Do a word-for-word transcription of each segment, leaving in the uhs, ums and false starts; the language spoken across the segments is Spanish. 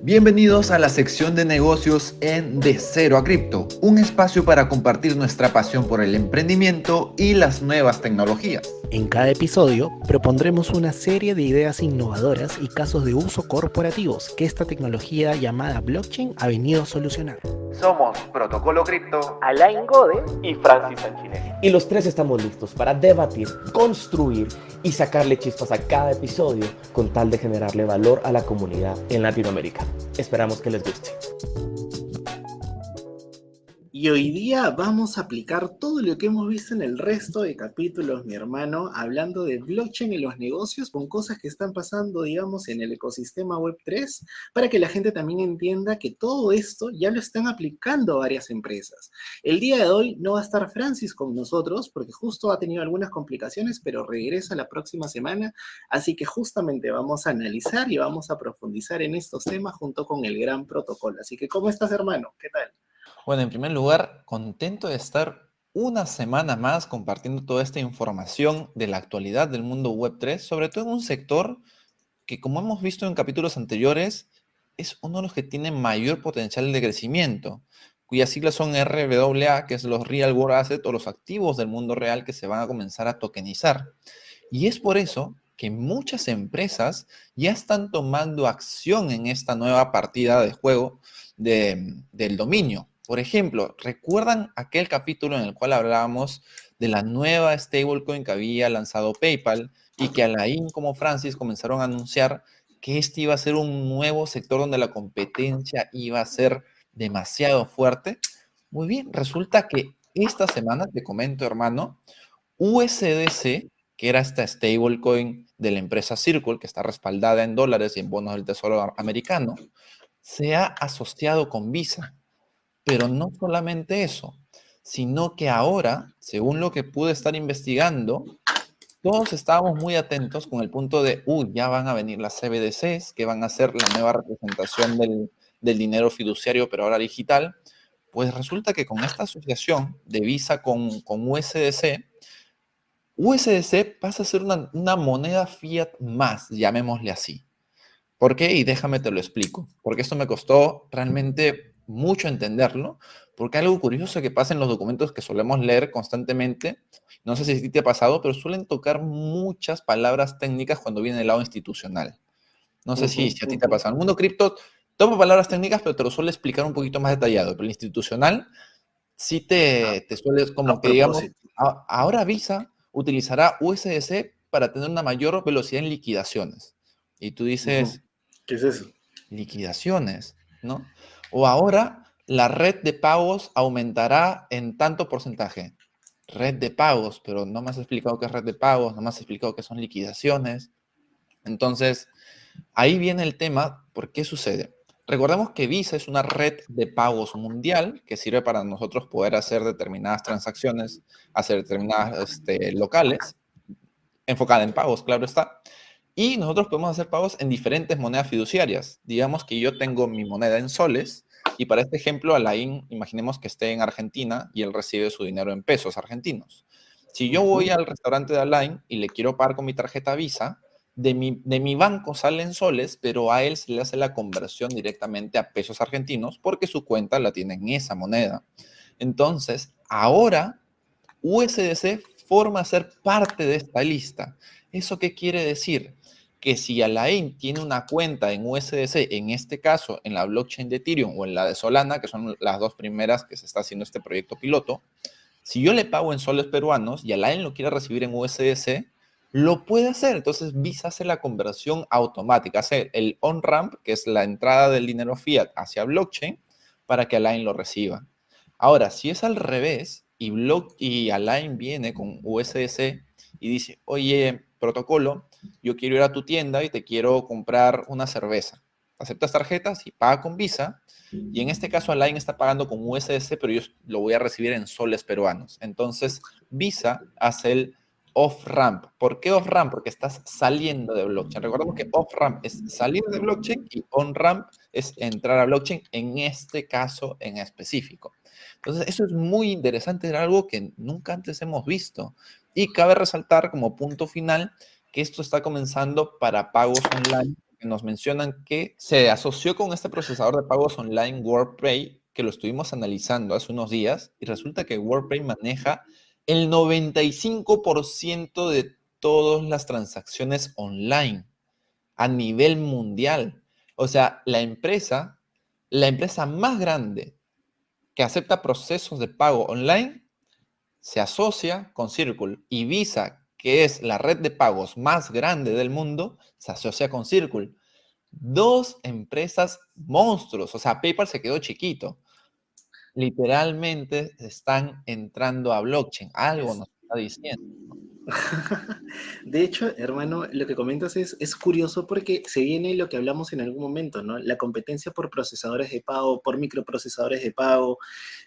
Bienvenidos a la sección de negocios en De Cero a Cripto, un espacio para compartir nuestra pasión por el emprendimiento y las nuevas tecnologías. En cada episodio propondremos una serie de ideas innovadoras y casos de uso corporativos que esta tecnología llamada blockchain ha venido a solucionar. Somos Protocolo Cripto, Alain Gode y Francis Sanchine. Y los tres estamos listos para debatir, construir y sacarle chispas a cada episodio con tal de generarle valor a la comunidad en Latinoamérica. Esperamos que les guste. Y hoy día vamos a aplicar todo lo que hemos visto en el resto de capítulos, mi hermano, hablando de blockchain en los negocios con cosas que están pasando, digamos, en el ecosistema web tres, para que la gente también entienda que todo esto ya lo están aplicando varias empresas. El día de hoy no va a estar Francis con nosotros porque justo ha tenido algunas complicaciones, pero regresa la próxima semana, así que justamente vamos a analizar y vamos a profundizar en estos temas junto con el gran Protocolo. Así que, ¿cómo estás, hermano? ¿Qué tal? Bueno, en primer lugar, contento de estar una semana más compartiendo toda esta información de la actualidad del mundo web tres, sobre todo en un sector que, como hemos visto en capítulos anteriores, es uno de los que tiene mayor potencial de crecimiento, cuyas siglas son R W A, que es los Real World Assets o los activos del mundo real que se van a comenzar a tokenizar. Y es por eso que muchas empresas ya están tomando acción en esta nueva partida de juego de, del dominio. Por ejemplo, ¿recuerdan aquel capítulo en el cual hablábamos de la nueva stablecoin que había lanzado PayPal y que Alain como Francis comenzaron a anunciar que este iba a ser un nuevo sector donde la competencia iba a ser demasiado fuerte? Muy bien, resulta que esta semana, te comento, hermano, U S D C, que era esta stablecoin de la empresa Circle, que está respaldada en dólares y en bonos del Tesoro americano, se ha asociado con Visa. Pero no solamente eso, sino que ahora, según lo que pude estar investigando, todos estábamos muy atentos con el punto de, uy, ya van a venir las C B D Cs, que van a ser la nueva representación del, del dinero fiduciario, pero ahora digital. Pues resulta que con esta asociación de Visa con, con U S D C, U S D C pasa a ser una, una moneda fiat más, llamémosle así. ¿Por qué? Y déjame te lo explico. Porque esto me costó realmente mucho entenderlo, porque algo curioso que pasa en los documentos que solemos leer constantemente, no sé si a ti te ha pasado, pero suelen tocar muchas palabras técnicas cuando viene del lado institucional. No sé uh-huh, si, si a ti uh-huh. te ha pasado. En el mundo cripto toma palabras técnicas, pero te lo suele explicar un poquito más detallado. Pero el institucional sí te, te suele, como que digamos, a, ahora Visa utilizará U S D C para tener una mayor velocidad en liquidaciones. Y tú dices, uh-huh. ¿Qué es eso? Liquidaciones, ¿no? O ahora la red de pagos aumentará en tanto porcentaje. Red de pagos, pero no me has explicado qué es red de pagos, no me has explicado qué son liquidaciones. Entonces, ahí viene el tema, ¿por qué sucede? Recordemos que Visa es una red de pagos mundial que sirve para nosotros poder hacer determinadas transacciones, hacer determinadas este, locales, enfocada en pagos, claro está. Y nosotros podemos hacer pagos en diferentes monedas fiduciarias. Digamos que yo tengo mi moneda en soles y para este ejemplo, Alain, imaginemos que esté en Argentina y él recibe su dinero en pesos argentinos. Si yo voy al restaurante de Alain y le quiero pagar con mi tarjeta Visa, de mi, de mi banco salen soles, pero a él se le hace la conversión directamente a pesos argentinos porque su cuenta la tiene en esa moneda. Entonces, ahora U S D C forma a ser parte de esta lista. ¿Eso qué quiere decir? Que si Alain tiene una cuenta en U S D C, en este caso en la blockchain de Ethereum o en la de Solana, que son las dos primeras que se está haciendo este proyecto piloto, si yo le pago en soles peruanos y Alain lo quiere recibir en U S D C, lo puede hacer. Entonces Visa hace la conversión automática, hace el on-ramp, que es la entrada del dinero fiat hacia blockchain, para que Alain lo reciba. Ahora, si es al revés y, block, y Alain viene con U S D C y dice, oye, Protocolo, yo quiero ir a tu tienda y te quiero comprar una cerveza. Aceptas tarjetas y paga con Visa. Y en este caso, Alain está pagando con U S D C, pero yo lo voy a recibir en soles peruanos. Entonces, Visa hace el off-ramp. ¿Por qué off-ramp? Porque estás saliendo de blockchain. Recordemos que off-ramp es salir de blockchain y on-ramp es entrar a blockchain, en este caso en específico. Entonces, eso es muy interesante, era algo que nunca antes hemos visto. Y cabe resaltar como punto final que esto está comenzando para pagos online. porque nos mencionan que se asoció con este procesador de pagos online WorldPay, que lo estuvimos analizando hace unos días, y resulta que WorldPay maneja el noventa y cinco por ciento de todas las transacciones online a nivel mundial. O sea, la empresa, la empresa más grande que acepta procesos de pago online se asocia con Circle, y Visa, que es la red de pagos más grande del mundo, se asocia con Circle. Dos empresas monstruos. O sea, PayPal se quedó chiquito. Literalmente están entrando a blockchain. Algo nos está diciendo. De hecho, hermano, lo que comentas es, es curioso porque se viene lo que hablamos en algún momento, ¿no? La competencia por procesadores de pago, por microprocesadores de pago.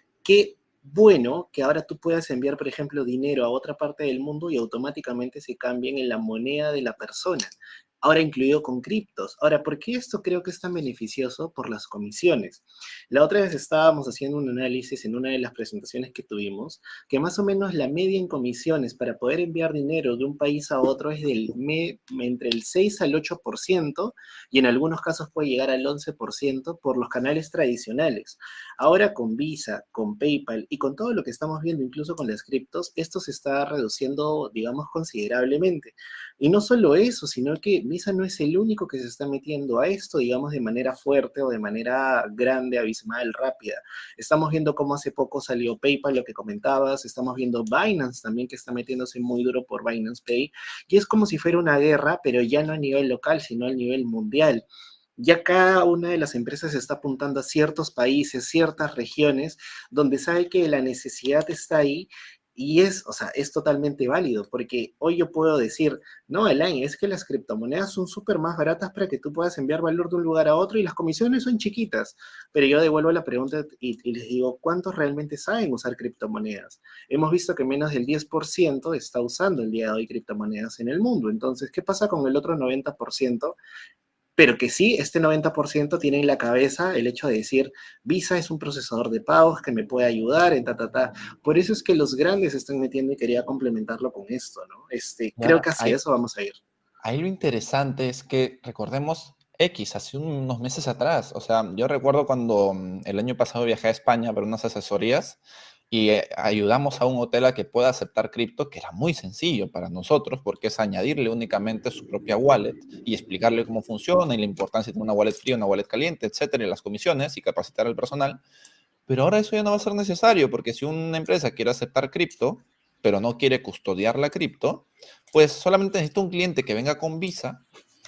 Qué bueno que ahora tú puedas enviar, por ejemplo, dinero a otra parte del mundo y automáticamente se cambien en la moneda de la persona. Ahora incluido con criptos. Ahora, ¿por qué esto creo que es tan beneficioso? Por las comisiones. La otra vez estábamos haciendo un análisis en una de las presentaciones que tuvimos, que más o menos la media en comisiones para poder enviar dinero de un país a otro es del me, entre el seis al ocho por ciento y en algunos casos puede llegar al once por ciento por los canales tradicionales. Ahora con Visa, con PayPal y con todo lo que estamos viendo, incluso con las criptos, esto se está reduciendo, digamos, considerablemente. Y no solo eso, sino que Visa no es el único que se está metiendo a esto, digamos, de manera fuerte o de manera grande, abismal, rápida. Estamos viendo cómo hace poco salió PayPal, lo que comentabas, estamos viendo Binance también, que está metiéndose muy duro por Binance Pay, y es como si fuera una guerra, pero ya no a nivel local, sino a nivel mundial. Ya cada una de las empresas está apuntando a ciertos países, ciertas regiones, donde sabe que la necesidad está ahí. Y es, o sea, es totalmente válido, porque hoy yo puedo decir, no, Elaine, es que las criptomonedas son súper más baratas para que tú puedas enviar valor de un lugar a otro y las comisiones son chiquitas. Pero yo devuelvo la pregunta y, y les digo, ¿cuántos realmente saben usar criptomonedas? Hemos visto que menos del diez por ciento está usando el día de hoy criptomonedas en el mundo. Entonces, ¿qué pasa con el otro noventa por ciento? Pero que sí, este noventa por ciento tiene en la cabeza el hecho de decir, Visa es un procesador de pagos que me puede ayudar en ta, ta, ta. Por eso es que los grandes se están metiendo y quería complementarlo con esto, ¿no? Este, creo que hacia Ahí, eso vamos a ir. ahí lo interesante es que recordemos X, hace unos meses atrás. O sea, yo recuerdo cuando mm, el año pasado viajé a España para unas asesorías y eh, ayudamos a un hotel a que pueda aceptar cripto, que era muy sencillo para nosotros, porque es añadirle únicamente su propia wallet y explicarle cómo funciona y la importancia de tener una wallet fría, una wallet caliente, etcétera, y las comisiones y capacitar al personal. Pero ahora eso ya no va a ser necesario, porque si una empresa quiere aceptar cripto, pero no quiere custodiar la cripto, pues solamente necesita un cliente que venga con Visa,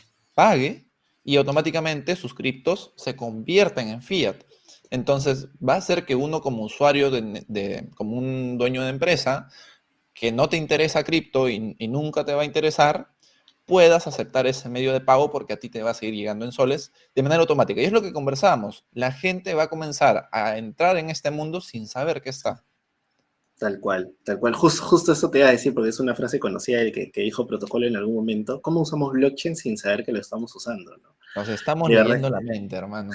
pague y automáticamente sus criptos se convierten en fiat. Entonces, va a hacer que uno como usuario, de, de, como un dueño de empresa, que no te interesa cripto y, y nunca te va a interesar, puedas aceptar ese medio de pago porque a ti te va a seguir llegando en soles de manera automática. Y es lo que conversábamos. La gente va a comenzar a entrar en este mundo sin saber qué está. Tal cual, tal cual. Just, justo eso te iba a decir, porque es una frase conocida que, que dijo Protocolo en algún momento. ¿Cómo usamos blockchain sin saber que lo estamos usando, ¿no? Nos estamos De leyendo verdad. la mente, hermano.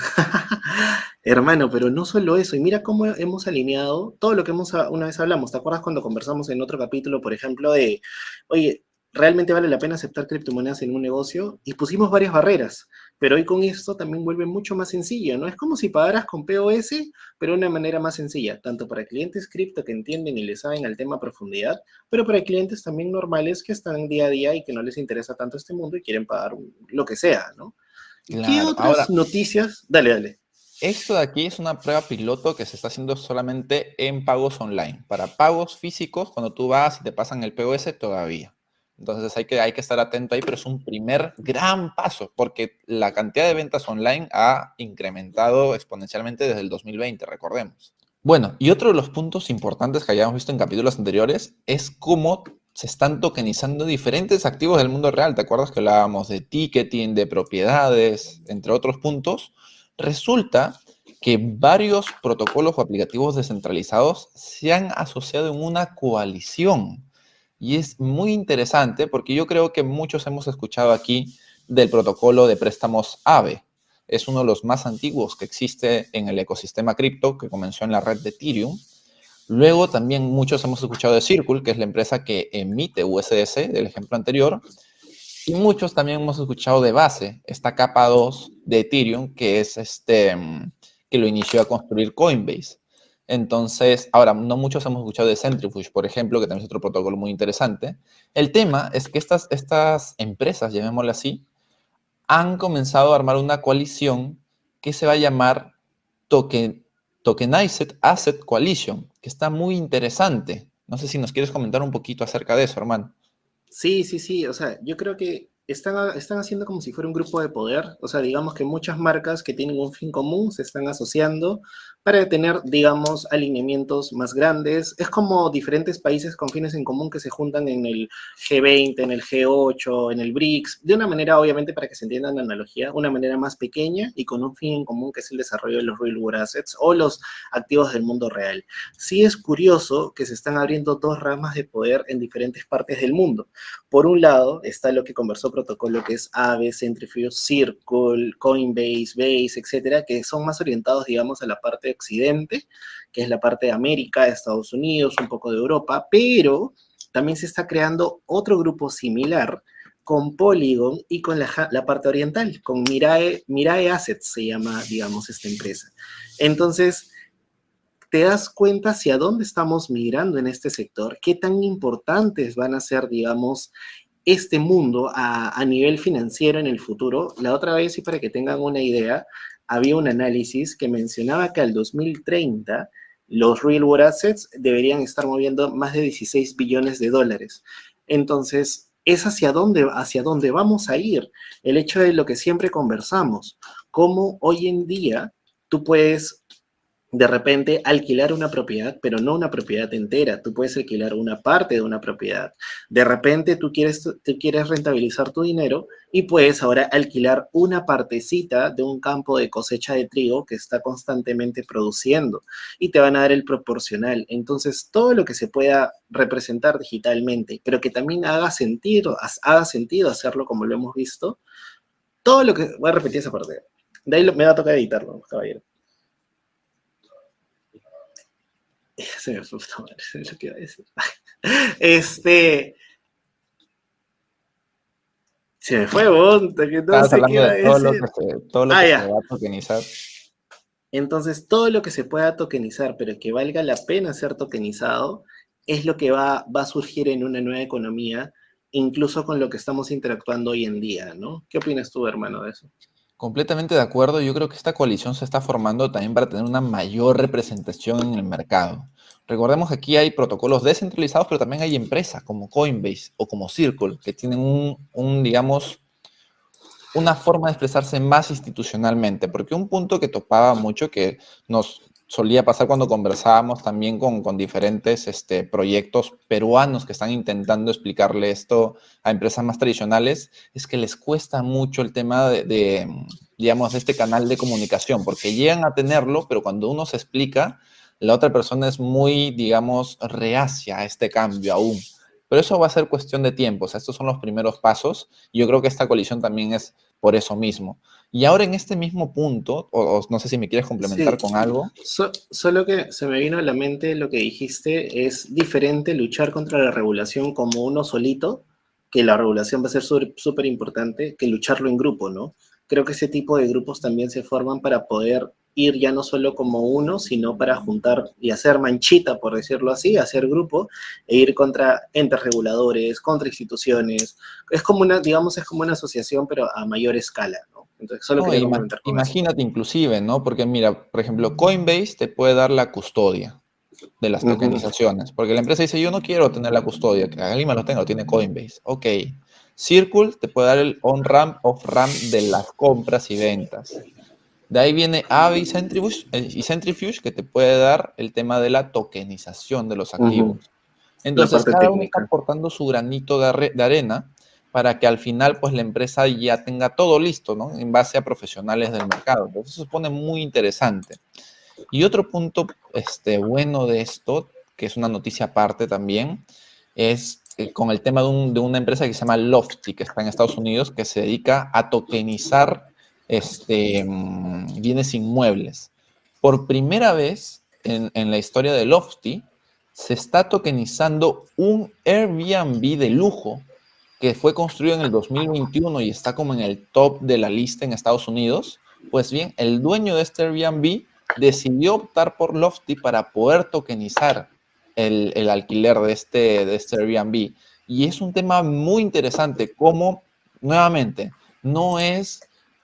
Hermano, pero no solo eso, y mira cómo hemos alineado todo lo que hemos, una vez hablamos. ¿Te acuerdas cuando conversamos en otro capítulo, por ejemplo, de, oye, ¿realmente vale la pena aceptar criptomonedas en un negocio? Y pusimos varias barreras, pero hoy con esto también vuelve mucho más sencillo, ¿no? Es como si pagaras con P O S, pero de una manera más sencilla, tanto para clientes cripto que entienden y le saben al tema a profundidad, pero para clientes también normales que están día a día y que no les interesa tanto este mundo y quieren pagar lo que sea, ¿no? ¿Qué Claro. otras Ahora, noticias? Dale, dale. esto de aquí es una prueba piloto que se está haciendo solamente en pagos online. Para pagos físicos, cuando tú vas y te pasan el P O S, todavía. Entonces hay que, hay que estar atento ahí, pero es un primer gran paso, porque la cantidad de ventas online ha incrementado exponencialmente desde el dos mil veinte, recordemos. Bueno, y otro de los puntos importantes que hayamos visto en capítulos anteriores es cómo se están tokenizando diferentes activos del mundo real. ¿Te acuerdas que hablábamos de ticketing, de propiedades, entre otros puntos? Resulta que varios protocolos o aplicativos descentralizados se han asociado en una coalición. Y es muy interesante porque yo creo que muchos hemos escuchado aquí del protocolo de préstamos AVE. Es uno de los más antiguos que existe en el ecosistema cripto, que comenzó en la red de Ethereum. Luego también muchos hemos escuchado de Circle, que es la empresa que emite U S D C, del ejemplo anterior. Y muchos también hemos escuchado de Base, esta capa dos de Ethereum, que es este, mm, que lo inició a construir Coinbase. Entonces, ahora, no muchos hemos escuchado de Centrifuge, por ejemplo, que también es otro protocolo muy interesante. El tema es que estas, estas empresas, llamémoslo así, han comenzado a armar una coalición que se va a llamar Token, Tokenized Asset Coalition, que está muy interesante. No sé si nos quieres comentar un poquito acerca de eso, hermano. Sí, sí, sí, o sea, yo creo que están, están haciendo como si fuera un grupo de poder, o sea, digamos que muchas marcas que tienen un fin común se están asociando para tener, digamos, alineamientos más grandes. Es como diferentes países con fines en común que se juntan en el G veinte, en el G ocho, en el BRICS, de una manera, obviamente, para que se entienda la analogía, una manera más pequeña y con un fin en común que es el desarrollo de los real world assets o los activos del mundo real. Sí es curioso que se están abriendo dos ramas de poder en diferentes partes del mundo. Por un lado, está lo que conversó Protocolo, que es Aave, Centrifuge, Circle, Coinbase, Base, etcétera, que son más orientados, digamos, a la parte de Occidente, que es la parte de América, de Estados Unidos, un poco de Europa, pero también se está creando otro grupo similar con Polygon y con la, la parte oriental, con Mirae, Mirae Assets se llama, digamos, esta empresa. Entonces, te das cuenta hacia dónde estamos migrando en este sector, qué tan importantes van a ser, digamos, este mundo a, a nivel financiero en el futuro. La otra vez, y para que tengan una idea, había un análisis que mencionaba que al dos mil treinta los real world assets deberían estar moviendo más de dieciséis billones de dólares. Entonces, es hacia dónde, hacia dónde vamos a ir. El hecho de lo que siempre conversamos, cómo hoy en día tú puedes de repente alquilar una propiedad, pero no una propiedad entera. Tú puedes alquilar una parte de una propiedad. De repente tú quieres, tú quieres rentabilizar tu dinero y puedes ahora alquilar una partecita de un campo de cosecha de trigo que está constantemente produciendo y te van a dar el proporcional. Entonces, todo lo que se pueda representar digitalmente, pero que también haga sentido, haga sentido hacerlo como lo hemos visto, todo lo que... Voy a repetir esa parte. De ahí me va a tocar editarlo, caballero. Se me fue puta madre, es lo que iba a decir. Este. Se me fue, vos, que no Estabas sé qué hablando iba a de todo lo decir. que se, todo lo Ah, que se ya. va a tokenizar. Entonces, todo lo que se pueda tokenizar, pero que valga la pena ser tokenizado, es lo que va, va a surgir en una nueva economía, incluso con lo que estamos interactuando hoy en día, ¿no? ¿Qué opinas tú, hermano, de eso? Completamente de acuerdo. Yo creo que esta coalición se está formando también para tener una mayor representación en el mercado. Recordemos que aquí hay protocolos descentralizados, pero también hay empresas como Coinbase o como Circle que tienen un, un, digamos, una forma de expresarse más institucionalmente. Porque un punto que topaba mucho, que nos solía pasar cuando conversábamos también con, con diferentes este, proyectos peruanos que están intentando explicarle esto a empresas más tradicionales, es que les cuesta mucho el tema de, de digamos, este canal de comunicación, porque llegan a tenerlo, pero cuando uno se explica, la otra persona es muy, digamos, reacia a este cambio aún. Pero eso va a ser cuestión de tiempo, o sea, estos son los primeros pasos, y yo creo que esta coalición también es por eso mismo. Y ahora en este mismo punto, o, o no sé si me quieres complementar Sí, con algo. so, solo que se me vino a la mente lo que dijiste, es diferente luchar contra la regulación como uno solito, que la regulación va a ser súper importante, que lucharlo en grupo, ¿no? Creo que ese tipo de grupos también se forman para poder ir ya no solo como uno, sino para juntar y hacer manchita, por decirlo así, hacer grupo e ir contra entes reguladores, contra instituciones. Es como una, digamos, es como una asociación, pero a mayor escala, ¿no? Entonces, solo No, quería ima- complementar con eso. imagínate inclusive, ¿no? Porque mira, por ejemplo, Coinbase te puede dar la custodia de las Ujú. tokenizaciones, porque la empresa dice, yo no quiero tener la custodia, que alguien me lo tenga, lo tiene Coinbase. Ok. Circle te puede dar el on-ramp, off-ramp de las compras y ventas. De ahí viene Aave y Centrifuge, eh, y Centrifuge, que te puede dar el tema de la tokenización de los Ujú. activos. La Entonces, parte cada uno está técnica. aportando su granito de, arre- de arena para que al final, pues, la empresa ya tenga todo listo, ¿no? En base a profesionales del mercado. Entonces, eso se pone muy interesante. Y otro punto, este, bueno de esto, que es una noticia aparte también, es eh, con el tema de, un- de una empresa que se llama Lofty, que está en Estados Unidos, que se dedica a tokenizar este, mm, bienes inmuebles. Por primera vez en, en la historia de Lofty, se está tokenizando un Airbnb de lujo que fue construido en el dos mil veintiuno y está como en el top de la lista en Estados Unidos, pues bien, el dueño de este Airbnb decidió optar por Lofty para poder tokenizar el, el alquiler de este, de este Airbnb. Y es un tema muy interesante, como, nuevamente, no es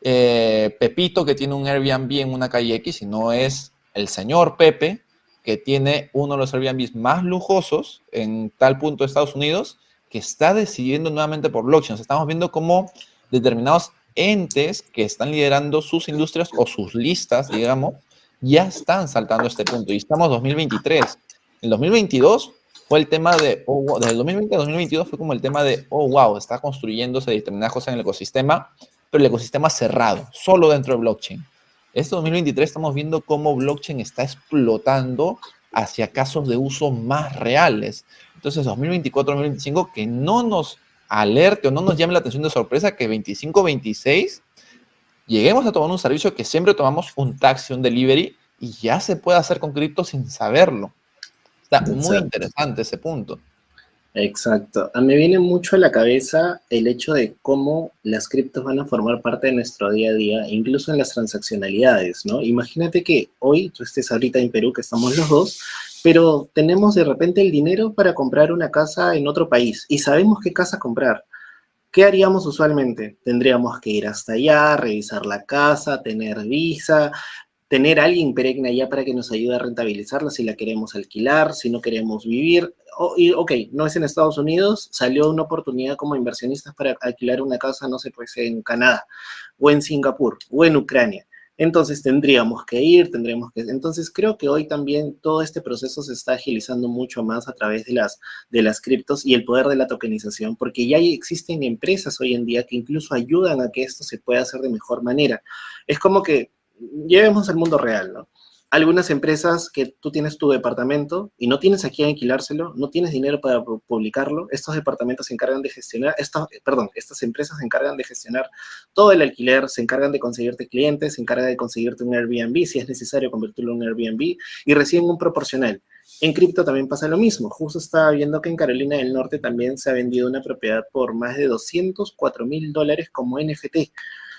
eh, Pepito que tiene un Airbnb en una calle X, sino es el señor Pepe que tiene uno de los Airbnbs más lujosos en tal punto de Estados Unidos, que está decidiendo nuevamente por blockchain. O sea, estamos viendo cómo determinados entes que están liderando sus industrias o sus listas, digamos, ya están saltando este punto. Y estamos en dos mil veintitrés. En dos mil veintidós fue el tema de, oh, wow, desde el dos mil veinte a dos mil veintidós fue como el tema de, oh, wow, está construyéndose determinadas cosas en el ecosistema, pero el ecosistema cerrado, solo dentro de blockchain. Este dos mil veintitrés estamos viendo cómo blockchain está explotando hacia casos de uso más reales. Entonces, dos mil veinticuatro, dos mil veinticinco, que no nos alerte o no nos llame la atención de sorpresa que veinticinco, veintiséis lleguemos a tomar un servicio que siempre tomamos, un taxi, un delivery, y ya se puede hacer con cripto sin saberlo. Está muy interesante ese punto. Exacto. A mí me viene mucho a la cabeza el hecho de cómo las criptos van a formar parte de nuestro día a día, incluso en las transaccionalidades, ¿no? Imagínate que hoy tú estés ahorita en Perú, que estamos los dos, pero tenemos de repente el dinero para comprar una casa en otro país y sabemos qué casa comprar. ¿Qué haríamos usualmente? Tendríamos que ir hasta allá, revisar la casa, tener visa, tener a alguien perenne allá para que nos ayude a rentabilizarla si la queremos alquilar, si no queremos vivir. Oh, y, ok, no es en Estados Unidos, salió una oportunidad como inversionistas para alquilar una casa, no sé, pues en Canadá, o en Singapur, o en Ucrania. Entonces tendríamos que ir, tendríamos que... Entonces creo que hoy también todo este proceso se está agilizando mucho más a través de las, de las criptos y el poder de la tokenización, porque ya existen empresas hoy en día que incluso ayudan a que esto se pueda hacer de mejor manera. Es como que, llevemos al mundo real, ¿no? Algunas empresas que tú tienes tu departamento y no tienes a quién alquilárselo, no tienes dinero para publicarlo, estos departamentos se encargan de gestionar, estos, perdón, estas empresas se encargan de gestionar todo el alquiler, se encargan de conseguirte clientes, se encargan de conseguirte un Airbnb, si es necesario convertirlo en un Airbnb, y reciben un proporcional. En cripto también pasa lo mismo. Justo estaba viendo que en Carolina del Norte también se ha vendido una propiedad por más de doscientos cuatro mil dólares como N F T.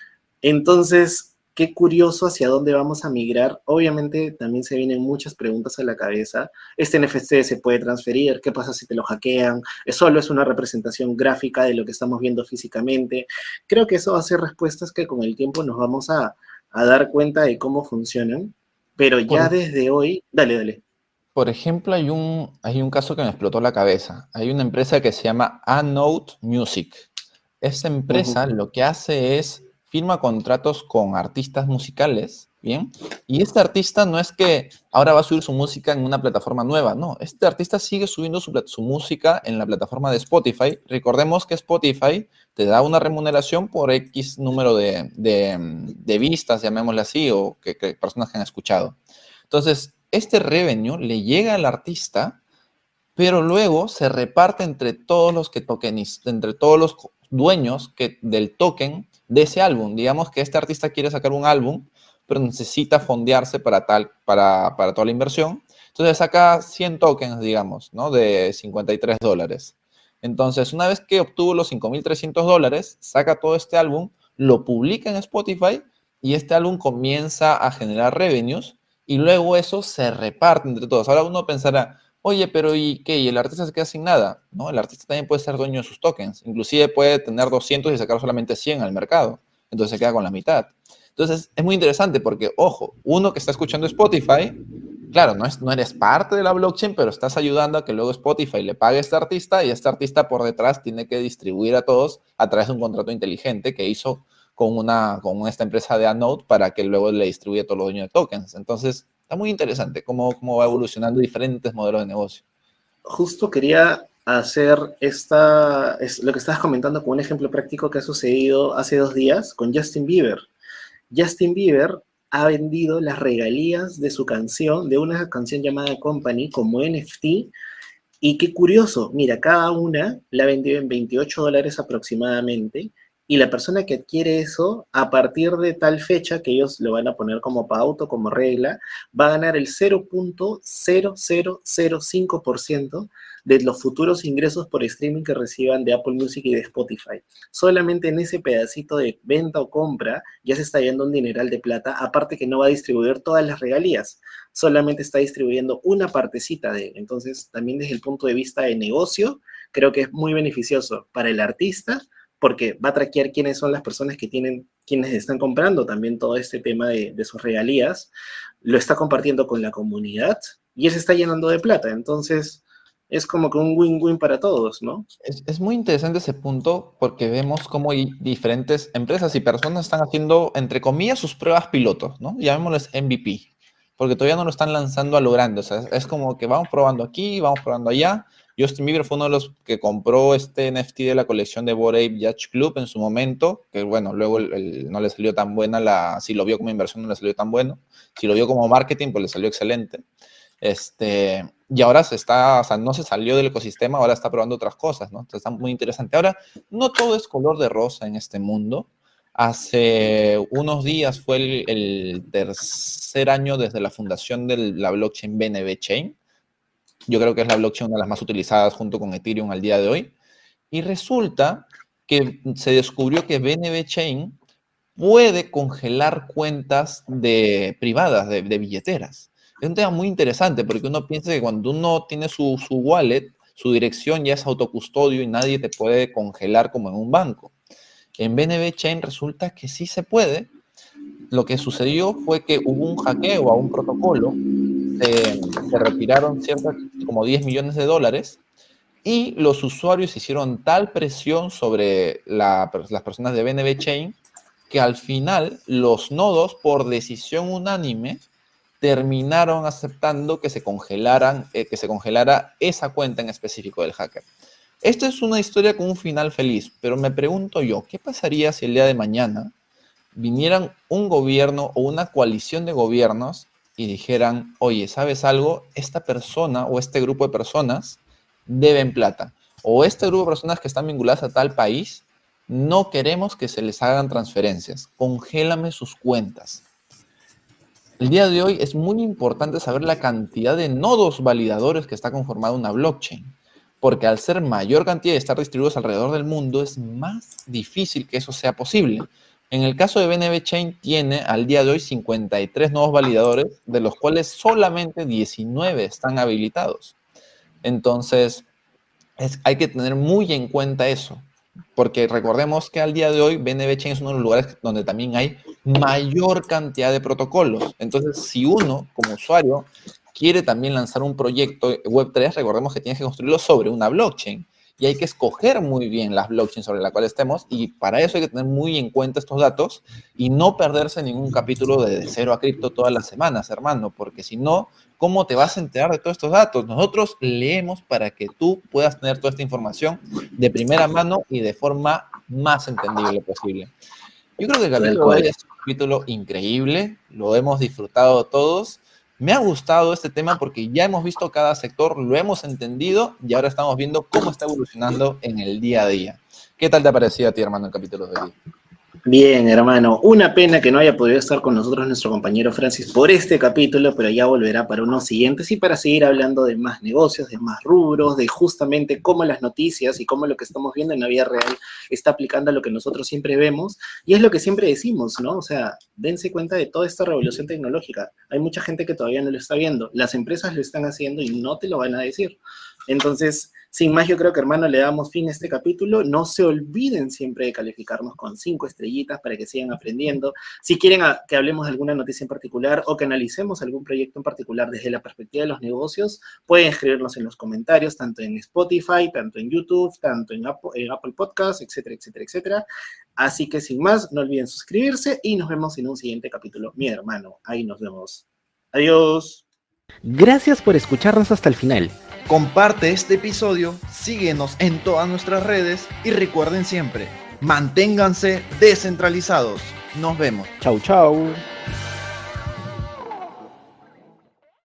Entonces, qué curioso hacia dónde vamos a migrar. Obviamente también se vienen muchas preguntas a la cabeza. ¿Este N F T se puede transferir? ¿Qué pasa si te lo hackean? ¿Solo es una representación gráfica de lo que estamos viendo físicamente? Creo que eso va a ser respuestas que con el tiempo nos vamos a, a dar cuenta de cómo funcionan. Pero ya por, desde hoy... Dale, dale. Por ejemplo, hay un, hay un caso que me explotó la cabeza. Hay una empresa que se llama Anode Music. Esta empresa uh-huh. lo que hace es... firma contratos con artistas musicales, ¿bien? Y este artista no es que ahora va a subir su música en una plataforma nueva, no. Este artista sigue subiendo su, su música en la plataforma de Spotify. Recordemos que Spotify te da una remuneración por X número de, de, de vistas, llamémosle así, o que, que personas que han escuchado. Entonces, este revenue le llega al artista, pero luego se reparte entre todos los que tokeniz, entre todos los dueños que, del token de ese álbum. Digamos que este artista quiere sacar un álbum, pero necesita fondearse para, tal, para, para toda la inversión. Entonces saca cien tokens, digamos, ¿no? De cincuenta y tres dólares. Entonces, una vez que obtuvo los cinco mil trescientos dólares, saca todo este álbum, lo publica en Spotify y este álbum comienza a generar revenues y luego eso se reparte entre todos. Ahora uno pensará, oye, pero ¿y qué? ¿Y el artista se queda sin nada? ¿No? El artista también puede ser dueño de sus tokens. Inclusive puede tener doscientos y sacar solamente cien al mercado. Entonces se queda con la mitad. Entonces es muy interesante porque, ojo, uno que está escuchando Spotify, claro, no, es, no eres parte de la blockchain, pero estás ayudando a que luego Spotify le pague a este artista y este artista por detrás tiene que distribuir a todos a través de un contrato inteligente que hizo con, una, con esta empresa de Anode para que luego le distribuya a todos los dueños de tokens. Entonces... está muy interesante cómo, cómo va evolucionando diferentes modelos de negocio. Justo quería hacer esta, es lo que estabas comentando con un ejemplo práctico que ha sucedido hace dos días con Justin Bieber. Justin Bieber ha vendido las regalías de su canción, de una canción llamada Company, como N F T, y qué curioso, mira, cada una la ha vendido en veintiocho dólares aproximadamente, y la persona que adquiere eso, a partir de tal fecha que ellos lo van a poner como pauta, como regla, va a ganar el cero punto cero cero cero cinco por ciento de los futuros ingresos por streaming que reciban de Apple Music y de Spotify. Solamente en ese pedacito de venta o compra ya se está yendo un dineral de plata, aparte que no va a distribuir todas las regalías, solamente está distribuyendo una partecita de él. Entonces, también desde el punto de vista de negocio, creo que es muy beneficioso para el artista, porque va a traquear quiénes son las personas que tienen, quienes están comprando también todo este tema de, de sus regalías, lo está compartiendo con la comunidad y él se está llenando de plata. Entonces, es como que un win-win para todos, ¿no? Es, es muy interesante ese punto porque vemos cómo hay diferentes empresas y personas están haciendo, entre comillas, sus pruebas pilotos, ¿no? Llamémosles M V P, porque todavía no lo están lanzando a lo grande. O sea, es, es como que vamos probando aquí, vamos probando allá. Justin Bieber fue uno de los que compró este N F T de la colección de Bored Ape Yacht Club en su momento, que bueno, luego el, el, no le salió tan buena, la, si lo vio como inversión no le salió tan bueno, si lo vio como marketing pues le salió excelente. Este, y ahora se está, o sea, no se salió del ecosistema, ahora está probando otras cosas, ¿no? Entonces está muy interesante. Ahora, no todo es color de rosa en este mundo. Hace unos días fue el, el tercer año desde la fundación de la blockchain B N B Chain. Yo creo que es la blockchain una de las más utilizadas junto con Ethereum al día de hoy. Y resulta que se descubrió que B N B Chain puede congelar cuentas de, privadas, de, de billeteras. Es un tema muy interesante porque uno piensa que cuando uno tiene su, su wallet, su dirección ya es autocustodio y nadie te puede congelar como en un banco. En B N B Chain resulta que sí se puede. Lo que sucedió fue que hubo un hackeo a un protocolo, se, se retiraron ciertas, como diez millones de dólares y los usuarios hicieron tal presión sobre la, las personas de B N B Chain que al final los nodos, por decisión unánime, terminaron aceptando que se congelaran, eh, que se congelara esa cuenta en específico del hacker. Esta es una historia con un final feliz, pero me pregunto yo, ¿qué pasaría si el día de mañana vinieran un gobierno o una coalición de gobiernos y dijeran, oye, ¿sabes algo? Esta persona o este grupo de personas deben plata, o este grupo de personas que están vinculadas a tal país, no queremos que se les hagan transferencias, congélame sus cuentas. El día de hoy es muy importante saber la cantidad de nodos validadores que está conformada una blockchain, porque al ser mayor cantidad y estar distribuidos alrededor del mundo, es más difícil que eso sea posible. En el caso de B N B Chain tiene al día de hoy cincuenta y tres nodos validadores, de los cuales solamente diecinueve están habilitados. Entonces, es, hay que tener muy en cuenta eso, porque recordemos que al día de hoy B N B Chain es uno de los lugares donde también hay mayor cantidad de protocolos. Entonces, si uno, como usuario, quiere también lanzar un proyecto web tres, recordemos que tienes que construirlo sobre una blockchain y hay que escoger muy bien las blockchains sobre las cuales estemos, y para eso hay que tener muy en cuenta estos datos y no perderse ningún capítulo de, de cero a cripto todas las semanas, hermano, porque si no, ¿cómo te vas a enterar de todos estos datos? Nosotros leemos para que tú puedas tener toda esta información de primera mano y de forma más entendible posible. Yo creo que el capítulo de hoy es un capítulo increíble, lo hemos disfrutado todos. Me ha gustado este tema porque ya hemos visto cada sector, lo hemos entendido y ahora estamos viendo cómo está evolucionando en el día a día. ¿Qué tal te ha parecido a ti, hermano, el capítulo de hoy? Bien, hermano, una pena que no haya podido estar con nosotros nuestro compañero Francis por este capítulo, pero ya volverá para unos siguientes y para seguir hablando de más negocios, de más rubros, de justamente cómo las noticias y cómo lo que estamos viendo en la vida real está aplicando a lo que nosotros siempre vemos, y es lo que siempre decimos, ¿no? O sea, dense cuenta de toda esta revolución tecnológica. Hay mucha gente que todavía no lo está viendo, las empresas lo están haciendo y no te lo van a decir. Entonces, sin más, yo creo que, hermano, le damos fin a este capítulo. No se olviden siempre de calificarnos con cinco estrellitas para que sigan aprendiendo. Si quieren a, que hablemos de alguna noticia en particular o que analicemos algún proyecto en particular desde la perspectiva de los negocios, pueden escribirnos en los comentarios, tanto en Spotify, tanto en YouTube, tanto en Apple, en Apple Podcasts, etcétera, etcétera, etcétera. Así que, sin más, no olviden suscribirse y nos vemos en un siguiente capítulo. Mi hermano, ahí nos vemos. Adiós. Gracias por escucharnos hasta el final. Comparte este episodio, síguenos en todas nuestras redes y recuerden siempre, manténganse descentralizados. Nos vemos. Chau, chau.